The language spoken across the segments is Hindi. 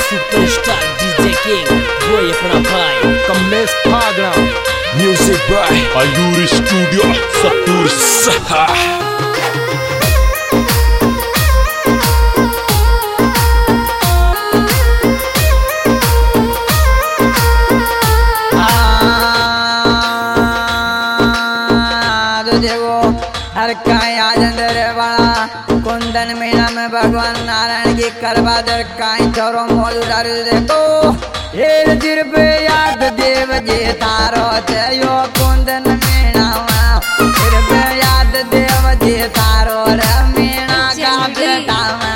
सुपरस्टार डीजे किंग वो अपना भाई Kamlesh Phagda music by Ayur studio Sattur सहा। हर काई आजंदर वाला कुंदन मीना में भगवान नारायण की करवा दर काई छोरो मोलू डाल देखो हे जिर पे याद देव जी तारो चयो कुंदन मीना जिर पे याद देव जी तारो रे मीना का बेटा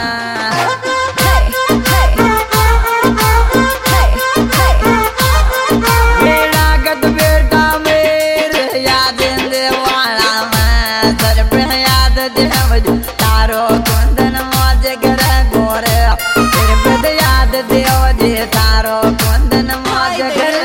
तारो कुंदन मौज कर गोरे तेरे पे याद देव जी तारो कुंदन मौज कर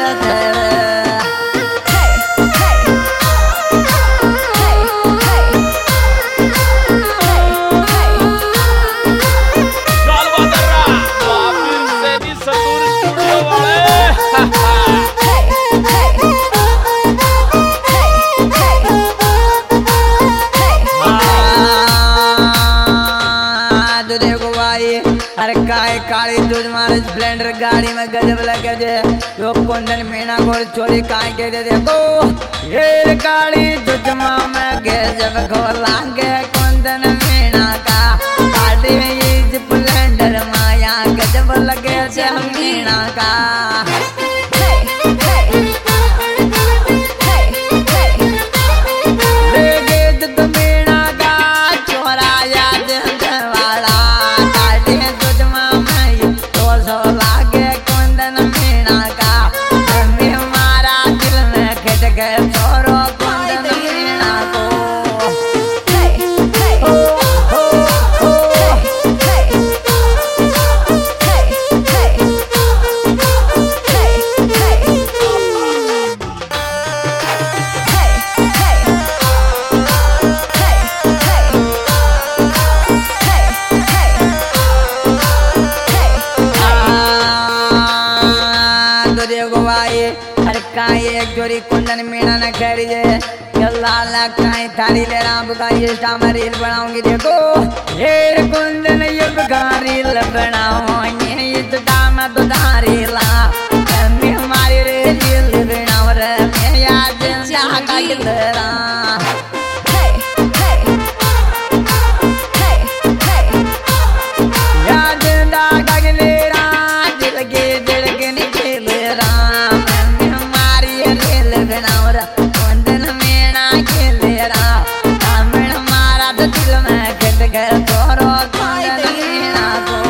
हर काय काली दूध मारे स्प्लेंडर गाड़ी में गजब लगे दे यो कुंदन मीना को चोरी काय के दे देखो ये काली दूध में गजब खोला के कुंदन मीना का गाड़ी में ये स्प्लेंडर माया गजब लगे दे मीना का एक जोड़ी कुंदन मीना न करी जे लाल काई थाली ले राम का ये स्टाम रील बनाऊंगी देखो ये कुंदन ये रील बनाओ ये इस दाम तो धारी ला मैं हमारी रील बनाओ रे मैं याद जा का किधरा याद दा का किधरा दिल के निकल राम कुंदन मीना खेलेरा तमिल मारा तो दिल में खिल गए तोरो कुंदन मीना को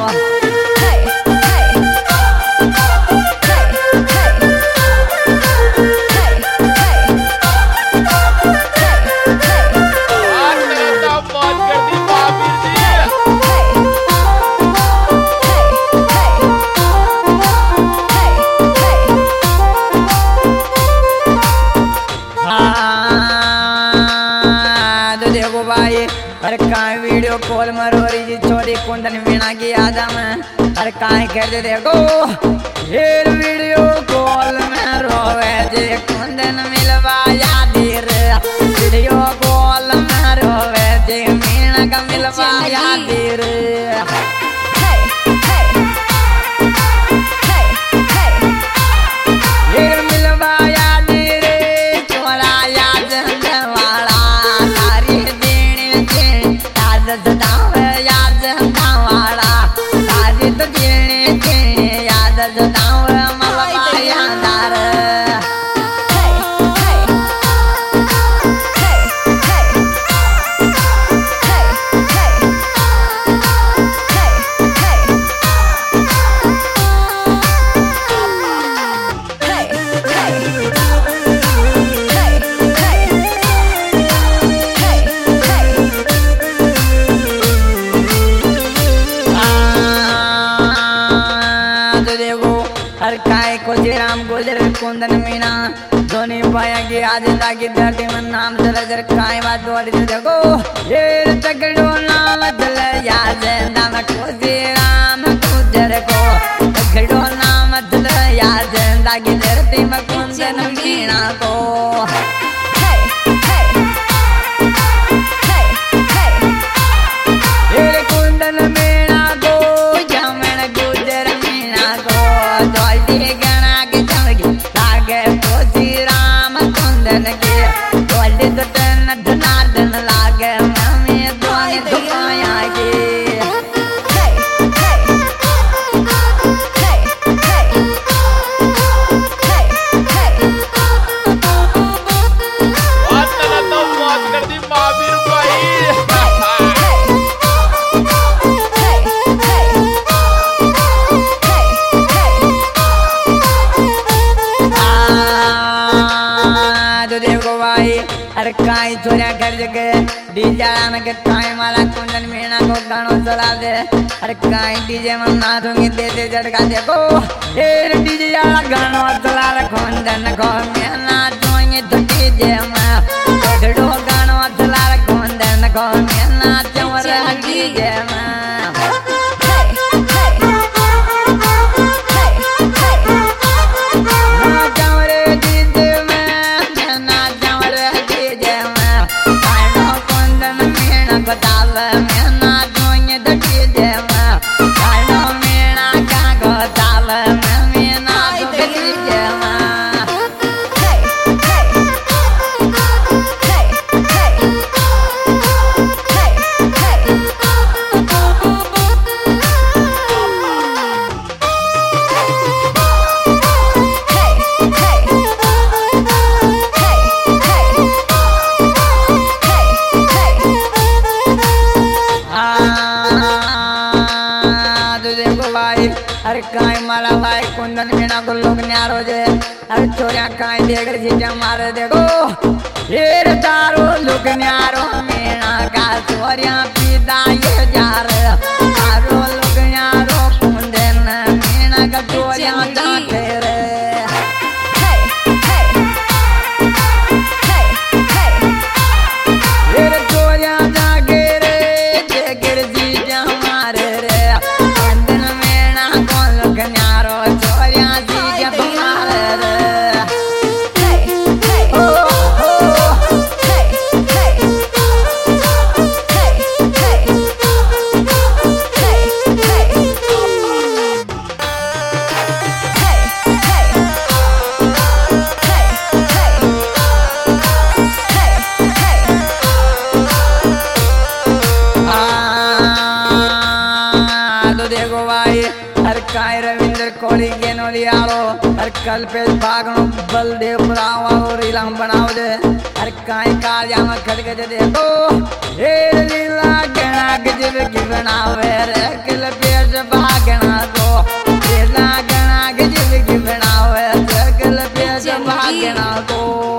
हर काई वीडियो कॉल मरोरी जी छोरी कुंदन मीना की याद में हर काई कहते देखो ये वीडियो कॉल में रोवे जे कुंदन मिलवा यादी रे वीडियो कॉल में रोवे जे मीना का मिलवा यादी रे हर काय को राम गुजर कुंदन मीना धोनी पाया की आज की धरती में नाम चल काय बात देखो ये तकड़ो नाम चल याद नाम को राम गुजर को चोरिया कर जगे डीजे में के टाइम वाला कुंदन मीणा को गाना चला दे। अरे काई डीजे में नाचूंगी दे दे झटका देखो ये डीजे वाला गाना चला रे कुंदन को मैं नाचूंगी तो डीजे में तो गाना चला रे कुंदन को मैं नाचूं रे डीजे में। अरे काई माला भाई कुंदन मीणा को लोग न्यारो जे। अरे चोरिया काई देकर जीजा मारे देखो ये दारू लोग न्यारो मीणा का चोरिया पीदा ये जार दारू लोग न्यारो कुंदन मीणा का चोरिया जाते रे। काय रविंद्र कोली के नोलियारो हर कल पे भागनो बलदेव राव और इलाम बनाओ दे। हर काय कालिया में खड़क दे देखो ए लीला गणा गजब की बनावे रे कल पे भागना को लीला गणा गजब की बनावे रे कल पे भागना को।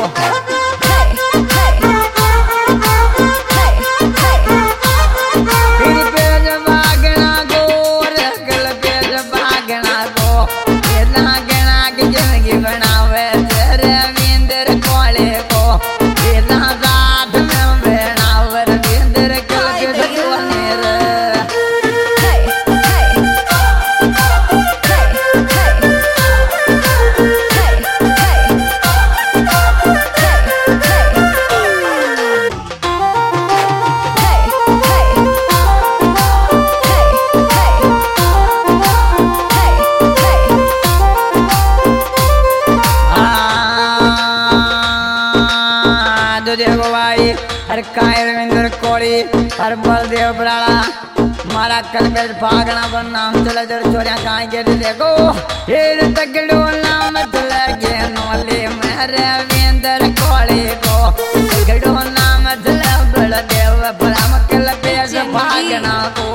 देखो भाई हर काय रविंद्र कोड़ी हर बलदेव बराड़ा मारा कल पे भागना बनना चले जर चोरिया काय के देखो ये तगड़ो नाम चले के नोले में रविंद्र कोड़ी को तगड़ो नाम चले बलदेव बराड़ा कल पे भागना को।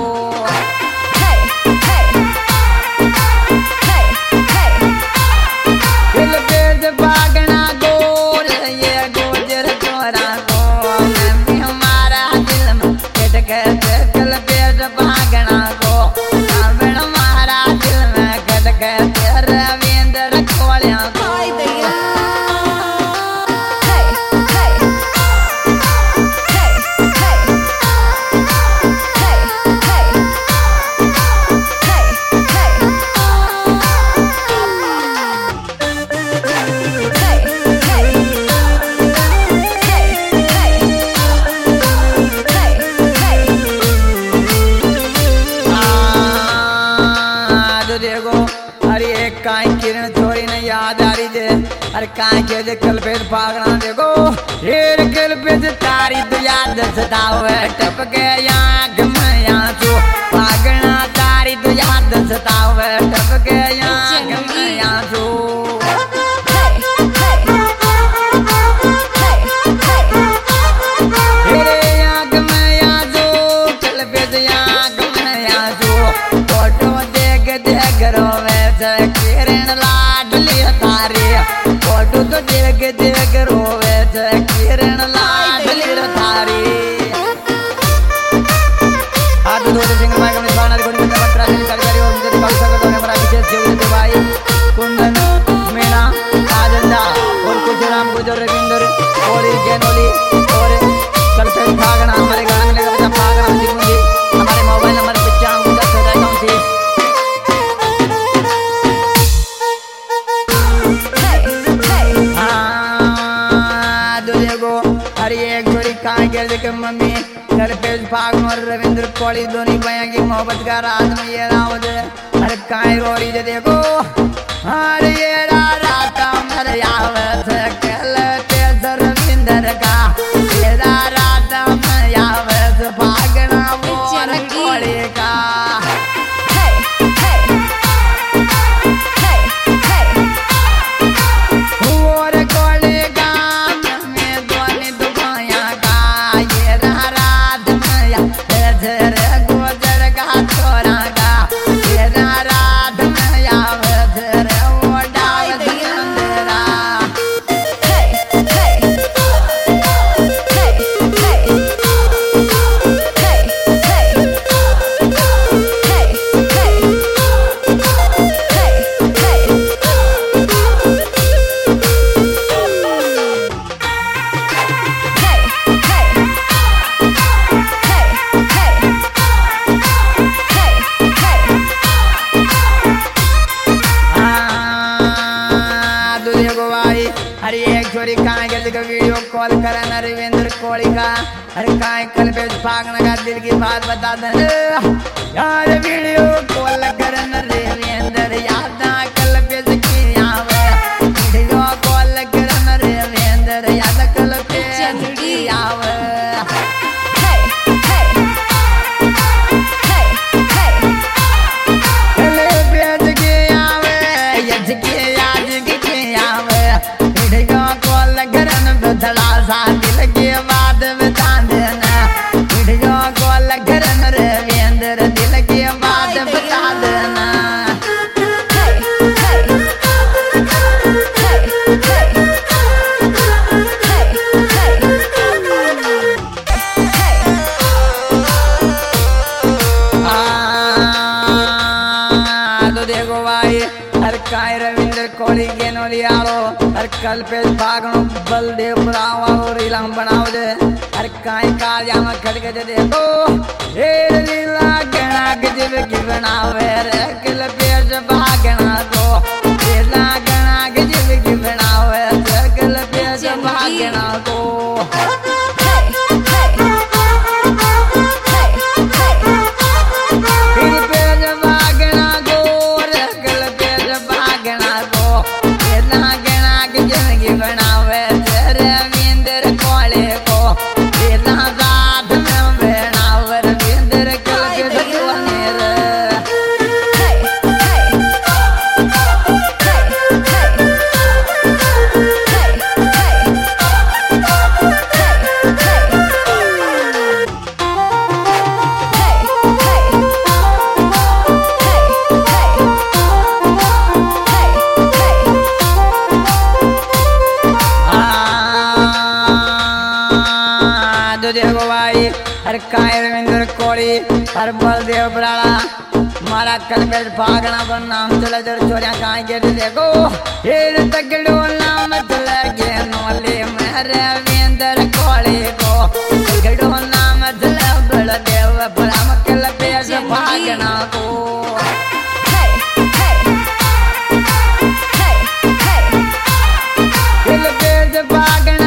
किरण चोरी ने याद आ रही जे अरे काय के जे कल पे भागना देखो हीर कल पे तारी तो याद सतावे टपके आँख में आंसू भागना तारी तो याद सतावे टपके आँख में आंसू। फोटो देख देख रोवे किरण लाडली तारी फोटो तो देख देख रोवे किरण लाडली के मम्मी कल पेज फागुन और रविंद्र कोड़ी दोनों भैया की मोहब्बत का राज में ये राव दे अरे काय रोरी जे देखो अरे ये रात मर आवे से कल पेज रविंद्र का ये रात में आवे से फागना मोर कोड़ी का अरे एक छोरी कहाँ गए का वीडियो कॉल करा ना रविंद्र कोड़ी का अरे कहाँ कल पे भागने का दिल की बात बता दे यार वीडियो कॉल करा ना रविंद्र याद कल पे की आवे वीडियो कॉल करा ना रविंद्र याद कल पे की आवे दिल के बाद बता देना वीडियो कॉल करन रविंद्र दिल के बाद बता देना तो देखो भाई हर काय रविंद्र कोहली के नोलियारो हर कल पे भागनो बलदेव वालो रीलाम बनाओ दे हर काय कालिया में खड़क दे देखो ए लीला गणा गजब की बनावे रे कल पे भागना को लीला गणा गजब की बनावे रे कल पे भागना को देखो भाई हर काय रविंद्र कोहली हर बलदेव बराड़ा मारा कल पे भागना पर नाम चला जर चोरिया काय के देखो हेर तगड़ो नाम चला के नोले में रविंद्र कोहली को तगड़ो नाम चला बलदेव बराड़ा कल पे भागना को कल पे भागना